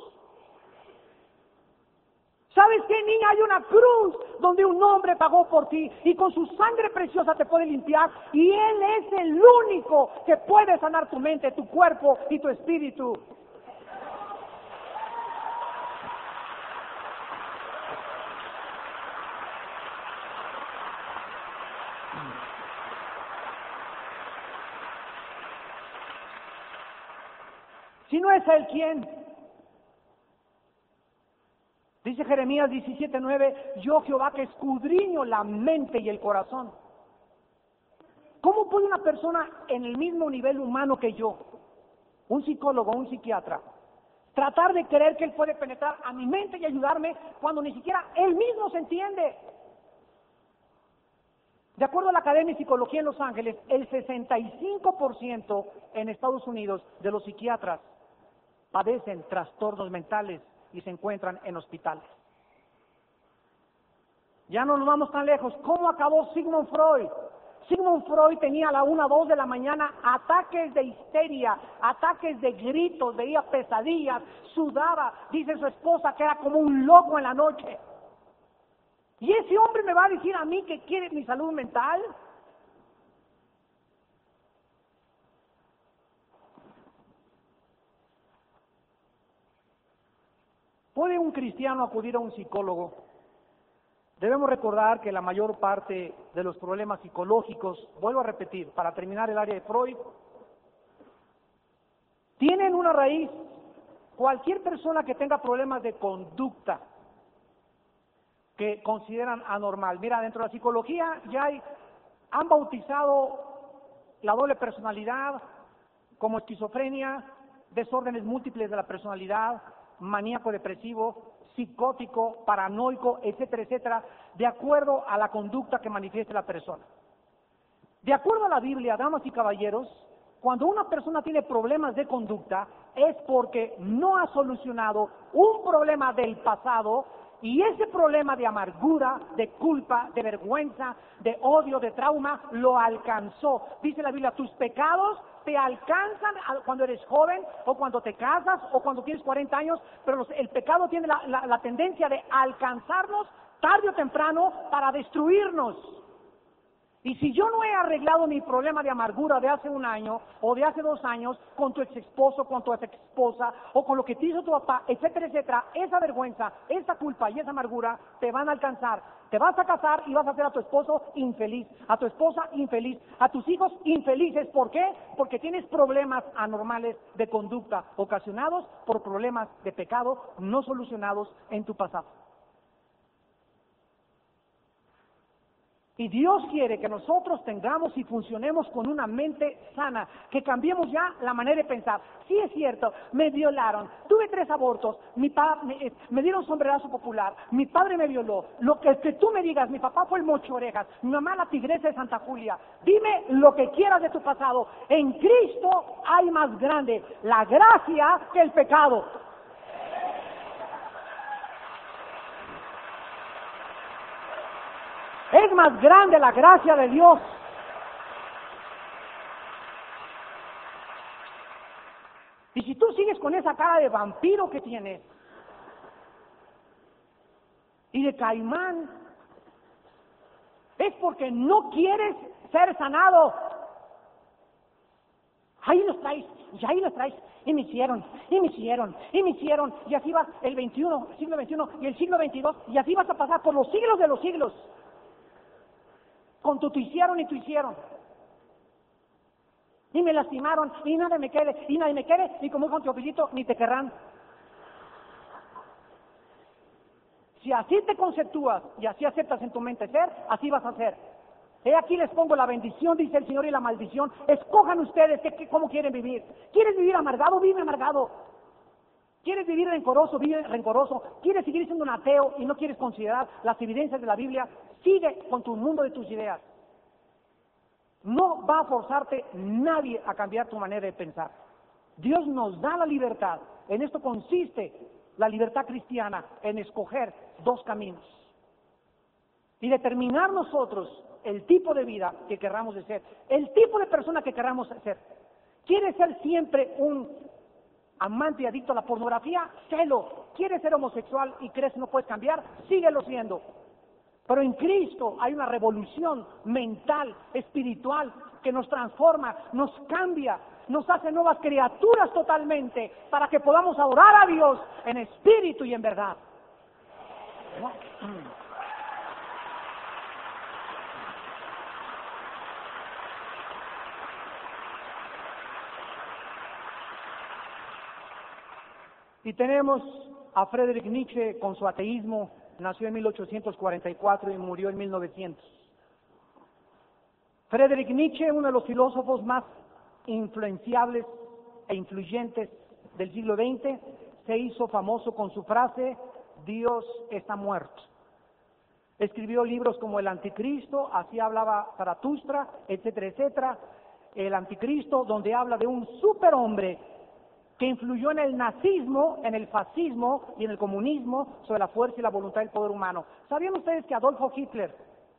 ¿Sabes qué, niña? Hay una cruz donde un hombre pagó por ti y con su sangre preciosa te puede limpiar, y Él es el único que puede sanar tu mente, tu cuerpo y tu espíritu. Si no es Él, ¿quién? Dice Jeremías 17:9, yo Jehová que escudriño la mente y el corazón. ¿Cómo puede una persona en el mismo nivel humano que yo, un psicólogo, un psiquiatra, tratar de creer que él puede penetrar a mi mente y ayudarme cuando ni siquiera él mismo se entiende? De acuerdo a la Academia de Psicología en Los Ángeles, el 65% en Estados Unidos de los psiquiatras padecen trastornos mentales y se encuentran en hospitales. Ya no nos vamos tan lejos. ¿Cómo acabó Sigmund Freud? Sigmund Freud tenía a la 1, 2 de la mañana ataques de histeria, ataques de gritos, veía pesadillas, sudaba. Dice su esposa que era como un loco en la noche. ¿Y ese hombre me va a decir a mí que quiere mi salud mental? ¿Puede un cristiano acudir a un psicólogo? Debemos recordar que la mayor parte de los problemas psicológicos, vuelvo a repetir, para terminar el área de Freud, tienen una raíz. Cualquier persona que tenga problemas de conducta que consideran anormal. Mira, dentro de la psicología han bautizado la doble personalidad como esquizofrenia, desórdenes múltiples de la personalidad, maníaco depresivo, psicótico, paranoico, etcétera, etcétera, de acuerdo a la conducta que manifieste la persona. De acuerdo a la Biblia, damas y caballeros, cuando una persona tiene problemas de conducta es porque no ha solucionado un problema del pasado, y ese problema de amargura, de culpa, de vergüenza, de odio, de trauma, lo alcanzó. Dice la Biblia, tus pecados te alcanzan cuando eres joven, o cuando te casas, o cuando tienes 40 años, pero el pecado tiene la tendencia de alcanzarnos tarde o temprano para destruirnos. Y si yo no he arreglado mi problema de amargura de hace un año o de hace 2 años con tu ex esposo, con tu ex esposa o con lo que te hizo tu papá, etcétera, etcétera, esa vergüenza, esa culpa y esa amargura te van a alcanzar. Te vas a casar y vas a hacer a tu esposo infeliz, a tu esposa infeliz, a tus hijos infelices. ¿Por qué? Porque tienes problemas anormales de conducta ocasionados por problemas de pecado no solucionados en tu pasado. Y Dios quiere que nosotros tengamos y funcionemos con una mente sana, que cambiemos ya la manera de pensar. Sí es cierto, me violaron, tuve 3 abortos, me dieron sombrerazo popular, mi padre me violó, lo que tú me digas, mi papá fue el mocho orejas, mi mamá la tigresa de Santa Julia, dime lo que quieras de tu pasado. En Cristo hay más grande la gracia que el pecado. Es más grande la gracia de Dios. Y si tú sigues con esa cara de vampiro que tienes y de caimán, es porque no quieres ser sanado. Ahí los traes, y ahí los traes, y me hicieron, y así vas el siglo XXI y el siglo XXII, y así vas a pasar por los siglos de los siglos. Con tu hicieron y tu hicieron. Y me lastimaron, y nadie me quede, y como dijo Teofilito, ni te querrán. Si así te conceptúas y así aceptas en tu mente ser, así vas a ser. He aquí les pongo la bendición, dice el Señor, y la maldición. Escojan ustedes cómo quieren vivir. ¿Quieres vivir amargado? Vive amargado. ¿Quieres vivir rencoroso? Vive rencoroso. ¿Quieres seguir siendo un ateo y no quieres considerar las evidencias de la Biblia? Sigue con tu mundo de tus ideas. No va a forzarte nadie a cambiar tu manera de pensar. Dios nos da la libertad. En esto consiste la libertad cristiana, en escoger 2 caminos. Y determinar nosotros el tipo de vida que querramos de ser, el tipo de persona que querramos ser. ¿Quieres ser siempre un amante y adicto a la pornografía? Sélo. ¿Quieres ser homosexual y crees que no puedes cambiar? Síguelo siendo. Pero en Cristo hay una revolución mental, espiritual, que nos transforma, nos cambia, nos hace nuevas criaturas totalmente, para que podamos adorar a Dios en espíritu y en verdad. Y tenemos a Friedrich Nietzsche con su ateísmo. Nació en 1844 y murió en 1900. Friedrich Nietzsche, uno de los filósofos más influenciables e influyentes del siglo XX, se hizo famoso con su frase: Dios está muerto. Escribió libros como El Anticristo, así hablaba Zaratustra, etcétera, etcétera. El Anticristo, donde habla de un superhombre que influyó en el nazismo, en el fascismo y en el comunismo sobre la fuerza y la voluntad del poder humano. ¿Sabían ustedes que Adolfo Hitler,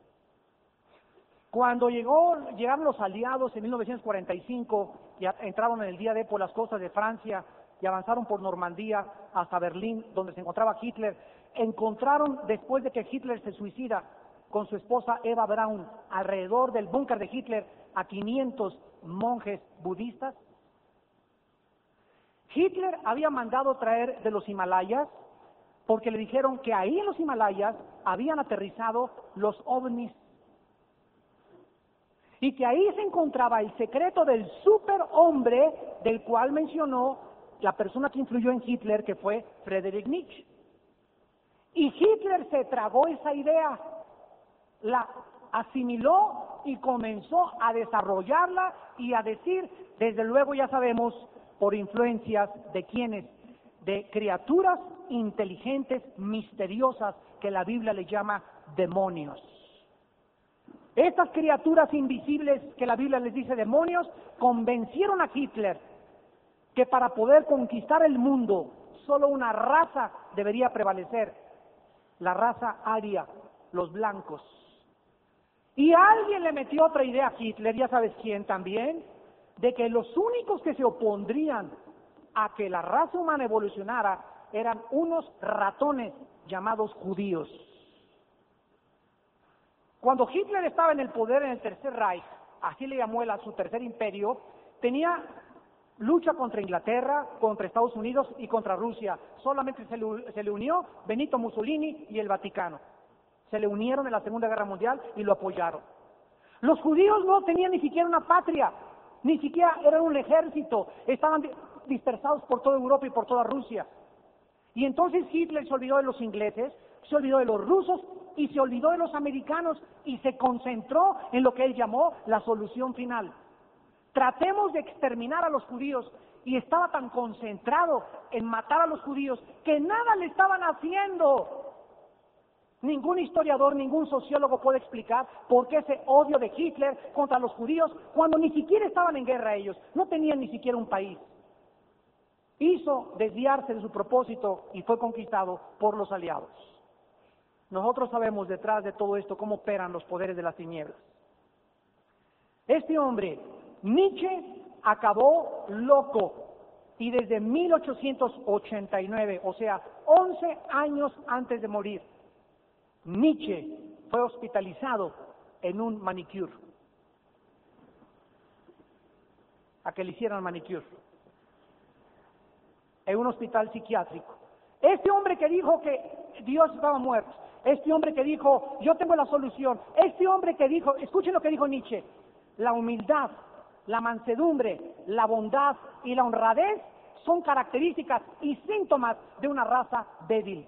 cuando llegaron los aliados en 1945 y entraron en el día D por las costas de Francia y avanzaron por Normandía hasta Berlín, donde se encontraba Hitler, encontraron, después de que Hitler se suicida con su esposa Eva Braun, alrededor del búnker de Hitler a 500 monjes budistas? Hitler había mandado traer de los Himalayas, porque le dijeron que ahí en los Himalayas habían aterrizado los ovnis, y que ahí se encontraba el secreto del superhombre del cual mencionó la persona que influyó en Hitler, que fue Friedrich Nietzsche. Y Hitler se tragó esa idea, la asimiló y comenzó a desarrollarla y a decir, desde luego ya sabemos, por influencias de quienes, de criaturas inteligentes, misteriosas, que la Biblia le llama demonios. Estas criaturas invisibles que la Biblia les dice demonios, convencieron a Hitler que para poder conquistar el mundo, solo una raza debería prevalecer, la raza aria, los blancos. Y alguien le metió otra idea a Hitler, ya sabes quién también, de que los únicos que se opondrían a que la raza humana evolucionara eran unos ratones llamados judíos. Cuando Hitler estaba en el poder en el Tercer Reich, así le llamó él a su tercer imperio, tenía lucha contra Inglaterra, contra Estados Unidos y contra Rusia. Solamente se le unió Benito Mussolini y el Vaticano. Se le unieron en la Segunda Guerra Mundial y lo apoyaron. Los judíos no tenían ni siquiera una patria, ni siquiera eran un ejército, estaban dispersados por toda Europa y por toda Rusia. Y entonces Hitler se olvidó de los ingleses, se olvidó de los rusos y se olvidó de los americanos y se concentró en lo que él llamó la solución final. Tratemos de exterminar a los judíos, y estaba tan concentrado en matar a los judíos que nada le estaban haciendo. Ningún historiador, ningún sociólogo puede explicar por qué ese odio de Hitler contra los judíos cuando ni siquiera estaban en guerra ellos, no tenían ni siquiera un país. Hizo desviarse de su propósito y fue conquistado por los aliados. Nosotros sabemos detrás de todo esto cómo operan los poderes de las tinieblas. Este hombre, Nietzsche, acabó loco y desde 1889, o sea, 11 años antes de morir, Nietzsche fue hospitalizado en un manicure, a que le hicieran manicure, en un hospital psiquiátrico. Este hombre que dijo que Dios estaba muerto, este hombre que dijo, yo tengo la solución, este hombre que dijo, escuchen lo que dijo Nietzsche, la humildad, la mansedumbre, la bondad y la honradez son características y síntomas de una raza débil.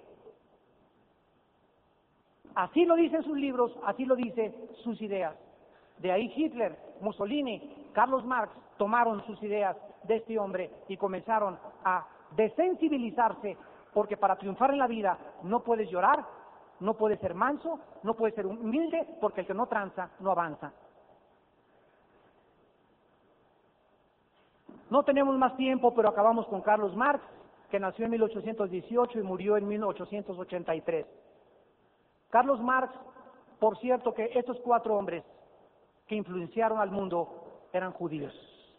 Así lo dicen sus libros, así lo dicen sus ideas. De ahí Hitler, Mussolini, Carlos Marx tomaron sus ideas de este hombre y comenzaron a desensibilizarse, porque para triunfar en la vida no puedes llorar, no puedes ser manso, no puedes ser humilde, porque el que no tranza no avanza. No tenemos más tiempo, pero acabamos con Carlos Marx, que nació en 1818 y murió en 1883. Carlos Marx, por cierto, que estos 4 hombres que influenciaron al mundo eran judíos.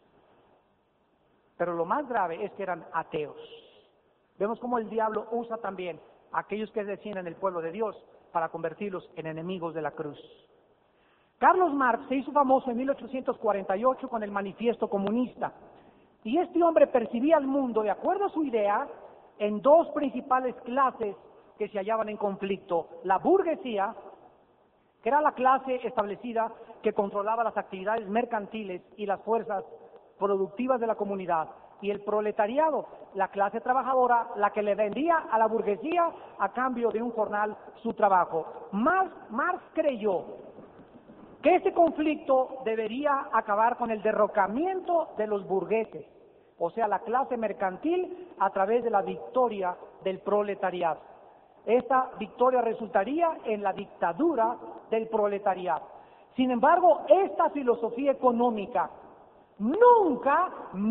Pero lo más grave es que eran ateos. Vemos cómo el diablo usa también a aquellos que descienden del pueblo de Dios para convertirlos en enemigos de la cruz. Carlos Marx se hizo famoso en 1848 con el Manifiesto Comunista. Y este hombre percibía al mundo, de acuerdo a su idea, en 2 principales clases que se hallaban en conflicto. La burguesía, que era la clase establecida que controlaba las actividades mercantiles y las fuerzas productivas de la comunidad, y el proletariado, la clase trabajadora, la que le vendía a la burguesía a cambio de un jornal su trabajo. Marx creyó que este conflicto debería acabar con el derrocamiento de los burgueses, o sea, la clase mercantil, a través de la victoria del proletariado. Esta victoria resultaría en la dictadura del proletariado. Sin embargo, esta filosofía económica nunca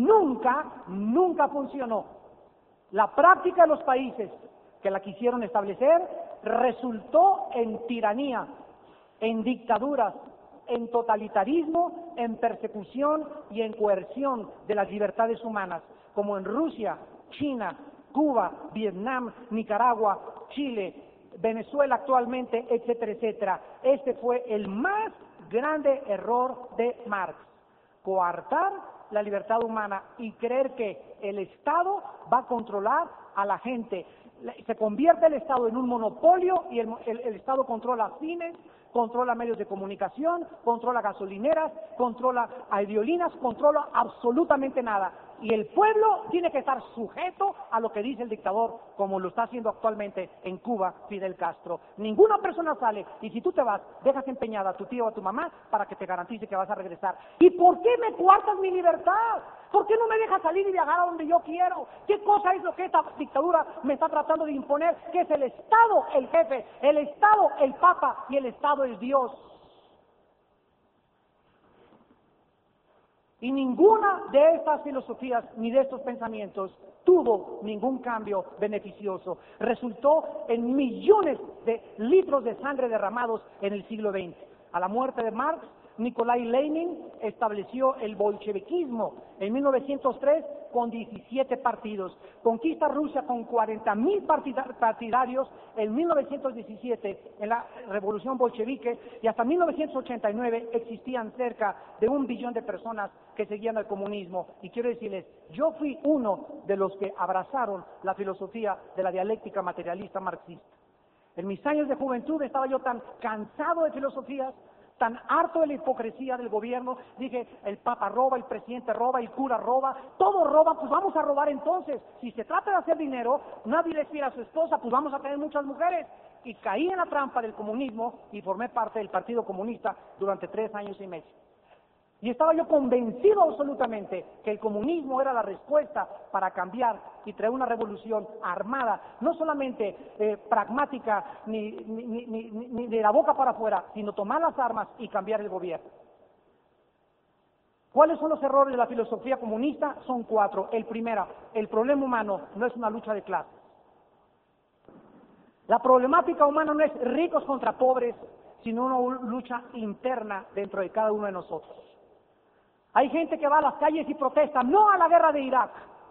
funcionó. La práctica de los países que la quisieron establecer resultó en tiranía, en dictaduras, en totalitarismo, en persecución y en coerción de las libertades humanas, como en Rusia, China, Cuba, Vietnam, Nicaragua, Chile, Venezuela actualmente, etcétera, etcétera. Este fue el más grande error de Marx: coartar la libertad humana y creer que el Estado va a controlar a la gente. Se convierte el Estado en un monopolio y el Estado controla cines, controla medios de comunicación, controla gasolineras, controla aerolíneas, controla absolutamente nada. Y el pueblo tiene que estar sujeto a lo que dice el dictador, como lo está haciendo actualmente en Cuba Fidel Castro. Ninguna persona sale, y si tú te vas, dejas empeñada a tu tío o a tu mamá para que te garantice que vas a regresar. ¿Y por qué me coartas mi libertad? ¿Por qué no me dejas salir y viajar a donde yo quiero? ¿Qué cosa es lo que esta dictadura me está tratando de imponer? Que es el Estado el jefe, el Estado el Papa y el Estado el Dios. Y ninguna de estas filosofías ni de estos pensamientos tuvo ningún cambio beneficioso. Resultó en millones de litros de sangre derramados en el siglo XX. A la muerte de Marx, Nikolai Lenin estableció el bolcheviquismo en 1903 con 17 partidos. Conquista Rusia con 40,000 partidarios en 1917 en la revolución bolchevique, y hasta 1989 existían cerca de 1 billón de personas que seguían el comunismo. Y quiero decirles, yo fui uno de los que abrazaron la filosofía de la dialéctica materialista marxista. En mis años de juventud estaba yo tan cansado de filosofías, tan harto de la hipocresía del gobierno. Dije, el Papa roba, el presidente roba, el cura roba, todo roba, pues vamos a robar entonces. Si se trata de hacer dinero, nadie le pide a su esposa, pues vamos a tener muchas mujeres. Y caí en la trampa del comunismo y formé parte del Partido Comunista durante 3 años y medio. Y estaba yo convencido absolutamente que el comunismo era la respuesta para cambiar y traer una revolución armada, no solamente pragmática ni de la boca para afuera, sino tomar las armas y cambiar el gobierno. ¿Cuáles son los errores de la filosofía comunista? Son 4. El primero, el problema humano no es una lucha de clases. La problemática humana no es ricos contra pobres, sino una lucha interna dentro de cada uno de nosotros. Hay gente que va a las calles y protesta no a la guerra de Irak.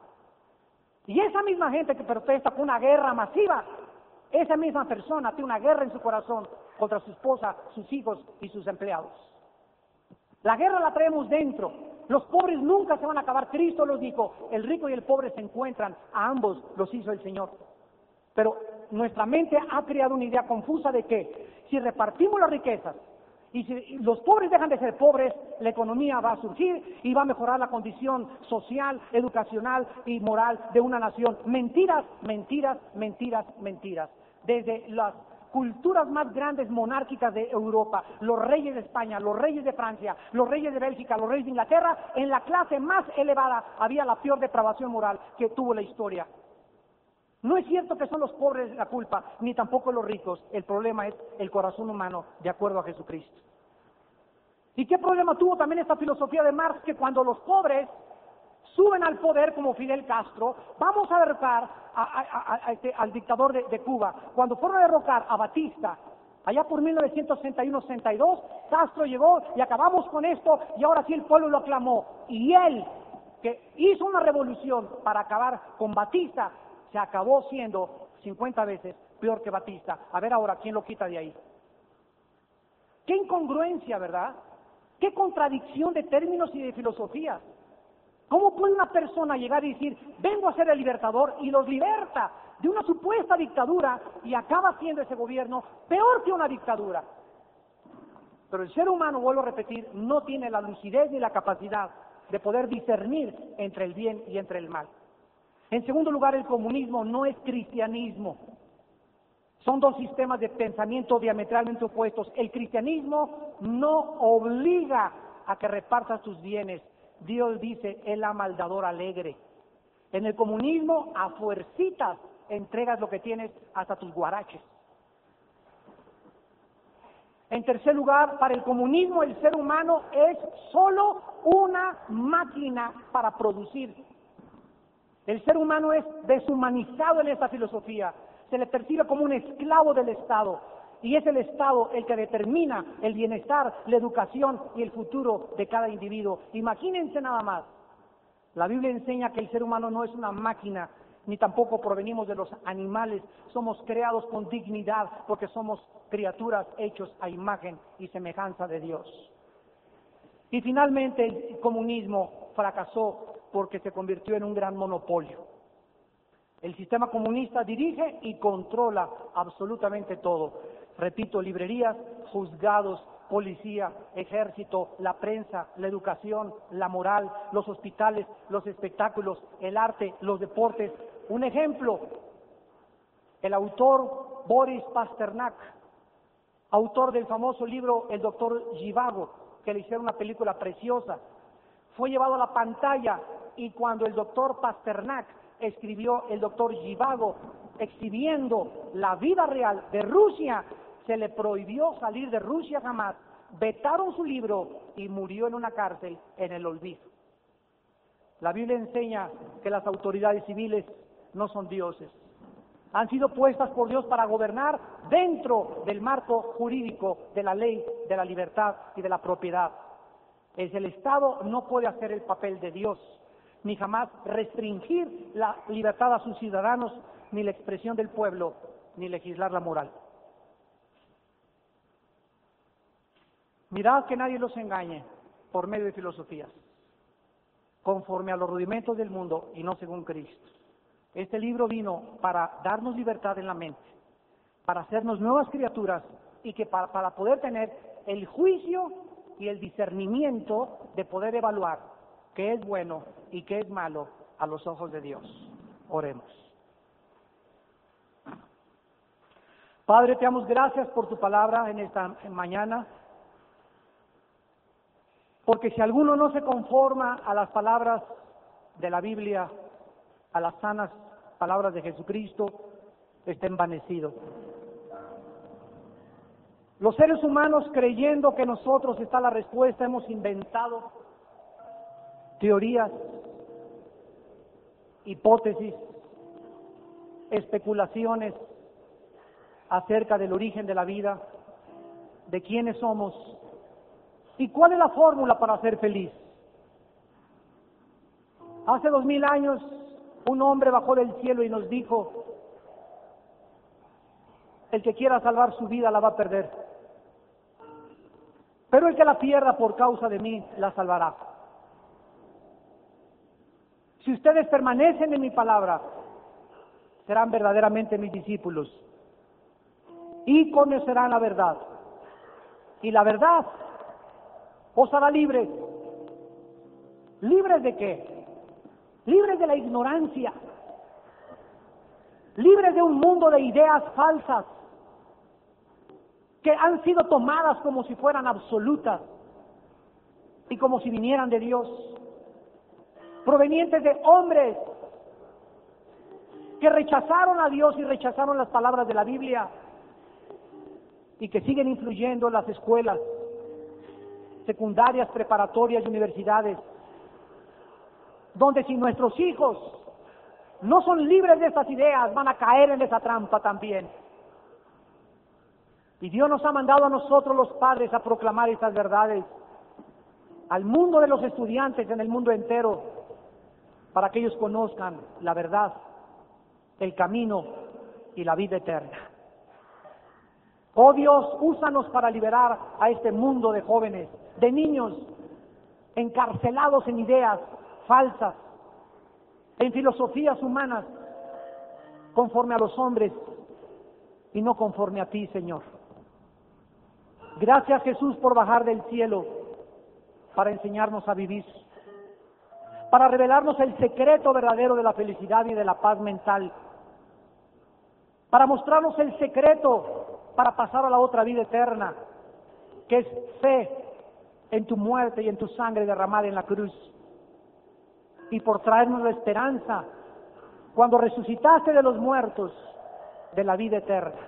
Y esa misma gente que protesta por una guerra masiva, esa misma persona tiene una guerra en su corazón contra su esposa, sus hijos y sus empleados. La guerra la traemos dentro. Los pobres nunca se van a acabar. Cristo los dijo, el rico y el pobre se encuentran, a ambos los hizo el Señor. Pero nuestra mente ha creado una idea confusa de que si repartimos las riquezas, y si los pobres dejan de ser pobres, la economía va a surgir y va a mejorar la condición social, educacional y moral de una nación. Mentiras, mentiras, mentiras, mentiras. Desde las culturas más grandes monárquicas de Europa, los reyes de España, los reyes de Francia, los reyes de Bélgica, los reyes de Inglaterra, en la clase más elevada había la peor depravación moral que tuvo la historia. No es cierto que son los pobres la culpa, ni tampoco los ricos. El problema es el corazón humano, de acuerdo a Jesucristo. ¿Y qué problema tuvo también esta filosofía de Marx? Que cuando los pobres suben al poder, como Fidel Castro, vamos a derrocar al dictador de Cuba. Cuando fueron a derrocar a Batista, allá por 1961-62, Castro llegó y acabamos con esto, y ahora sí el pueblo lo aclamó. Y él, que hizo una revolución para acabar con Batista, se acabó siendo 50 veces peor que Batista. A ver ahora, ¿quién lo quita de ahí? Qué incongruencia, ¿verdad? Qué contradicción de términos y de filosofías. ¿Cómo puede una persona llegar y decir, vengo a ser el libertador, y los liberta de una supuesta dictadura y acaba siendo ese gobierno peor que una dictadura? Pero el ser humano, vuelvo a repetir, no tiene la lucidez ni la capacidad de poder discernir entre el bien y entre el mal. En segundo lugar, el comunismo no es cristianismo. Son 2 sistemas de pensamiento diametralmente opuestos. El cristianismo no obliga a que repartas tus bienes. Dios dice, Él ama al dador alegre. En el comunismo, a fuercitas, entregas lo que tienes hasta tus guaraches. En tercer lugar, para el comunismo, el ser humano es solo una máquina para producir. El ser humano es deshumanizado en esta filosofía. Se le percibe como un esclavo del Estado. Y es el Estado el que determina el bienestar, la educación y el futuro de cada individuo. Imagínense nada más. La Biblia enseña que el ser humano no es una máquina, ni tampoco provenimos de los animales. Somos creados con dignidad porque somos criaturas hechos a imagen y semejanza de Dios. Y finalmente el comunismo fracasó porque se convirtió en un gran monopolio. El sistema comunista dirige y controla absolutamente todo. Repito, librerías, juzgados, policía, ejército, la prensa, la educación, la moral, los hospitales, los espectáculos, el arte, los deportes. Un ejemplo, el autor Boris Pasternak, autor del famoso libro El Doctor Zhivago, que le hicieron una película preciosa, fue llevado a la pantalla, y cuando el doctor Pasternak escribió El Doctor Zhivago, exhibiendo la vida real de Rusia, se le prohibió salir de Rusia jamás, vetaron su libro y murió en una cárcel en el olvido. La Biblia enseña que las autoridades civiles no son dioses. Han sido puestas por Dios para gobernar dentro del marco jurídico de la ley, de la libertad y de la propiedad. El Estado no puede hacer el papel de Dios, ni jamás restringir la libertad a sus ciudadanos, ni la expresión del pueblo, ni legislar la moral. Mirad que nadie los engañe por medio de filosofías, conforme a los rudimentos del mundo y no según Cristo. Este libro vino para darnos libertad en la mente, para hacernos nuevas criaturas y que para poder tener el juicio y el discernimiento de poder evaluar qué es bueno y qué es malo a los ojos de Dios. Oremos. Padre, te damos gracias por tu palabra en esta mañana, porque si alguno no se conforma a las palabras de la Biblia, a las sanas palabras de Jesucristo, está envanecido. Los seres humanos, creyendo que en nosotros está la respuesta, hemos inventado teorías, hipótesis, especulaciones acerca del origen de la vida, de quiénes somos y cuál es la fórmula para ser feliz. Hace 2000 años un hombre bajó del cielo y nos dijo: el que quiera salvar su vida la va a perder, pero el que la pierda por causa de mí la salvará. Si ustedes permanecen en mi palabra, serán verdaderamente mis discípulos y conocerán la verdad, y la verdad os hará libres. ¿Libres de qué? Libres de la ignorancia, libres de un mundo de ideas falsas que han sido tomadas como si fueran absolutas y como si vinieran de Dios, provenientes de hombres que rechazaron a Dios y rechazaron las palabras de la Biblia y que siguen influyendo en las escuelas secundarias, preparatorias y universidades, donde si nuestros hijos no son libres de estas ideas, van a caer en esa trampa también. Y Dios nos ha mandado a nosotros los padres a proclamar estas verdades al mundo de los estudiantes en el mundo entero, para que ellos conozcan la verdad, el camino y la vida eterna. Oh Dios, úsanos para liberar a este mundo de jóvenes, de niños encarcelados en ideas falsas, en filosofías humanas, conforme a los hombres y no conforme a ti, Señor. Gracias, Jesús, por bajar del cielo para enseñarnos a vivir, para revelarnos el secreto verdadero de la felicidad y de la paz mental, para mostrarnos el secreto para pasar a la otra vida eterna, que es fe en tu muerte y en tu sangre derramada en la cruz, y por traernos la esperanza, cuando resucitaste de los muertos, de la vida eterna.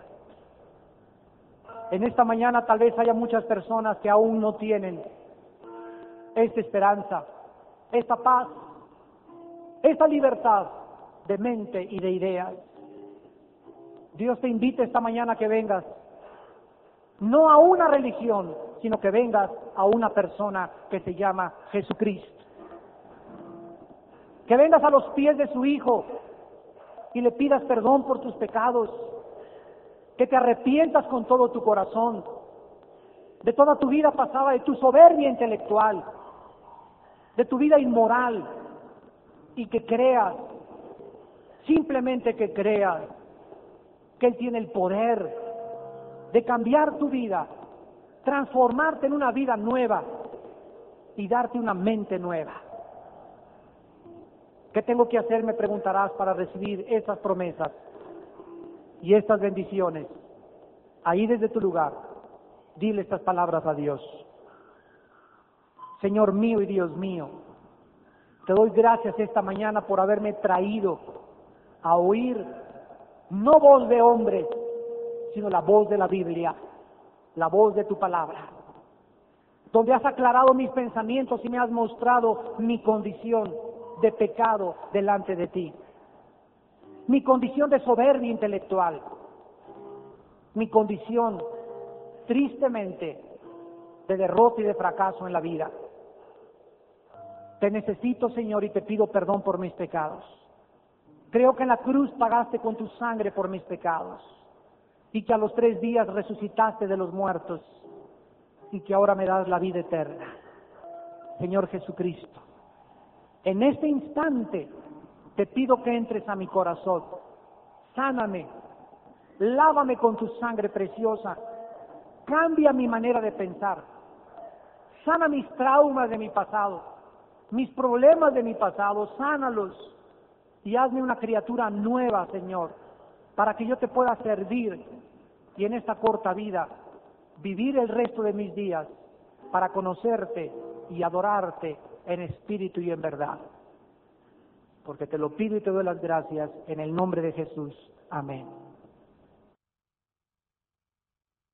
En esta mañana tal vez haya muchas personas que aún no tienen esta esperanza, esta paz, esta libertad de mente y de ideas. Dios te invita esta mañana a que vengas, no a una religión, sino que vengas a una persona que se llama Jesucristo. Que vengas a los pies de su Hijo y le pidas perdón por tus pecados, que te arrepientas con todo tu corazón de toda tu vida pasada, de tu soberbia intelectual, de tu vida inmoral, y que creas, simplemente que creas, que Él tiene el poder de cambiar tu vida, transformarte en una vida nueva y darte una mente nueva. ¿Qué tengo que hacer? Me preguntarás, para recibir estas promesas y estas bendiciones. Ahí desde tu lugar, dile estas palabras a Dios. Señor mío y Dios mío, te doy gracias esta mañana por haberme traído a oír no voz de hombre, sino la voz de la Biblia, la voz de tu palabra, donde has aclarado mis pensamientos y me has mostrado mi condición de pecado delante de ti, mi condición de soberbia intelectual, mi condición tristemente de derrota y de fracaso en la vida. Te necesito, Señor, y te pido perdón por mis pecados. Creo que en la cruz pagaste con tu sangre por mis pecados y que a los 3 días resucitaste de los muertos y que ahora me das la vida eterna. Señor Jesucristo, en este instante te pido que entres a mi corazón. Sáname, lávame con tu sangre preciosa, cambia mi manera de pensar, sana mis traumas de mi pasado, mis problemas de mi pasado, sánalos y hazme una criatura nueva, Señor, para que yo te pueda servir y en esta corta vida vivir el resto de mis días para conocerte y adorarte en espíritu y en verdad. Porque te lo pido y te doy las gracias en el nombre de Jesús. Amén.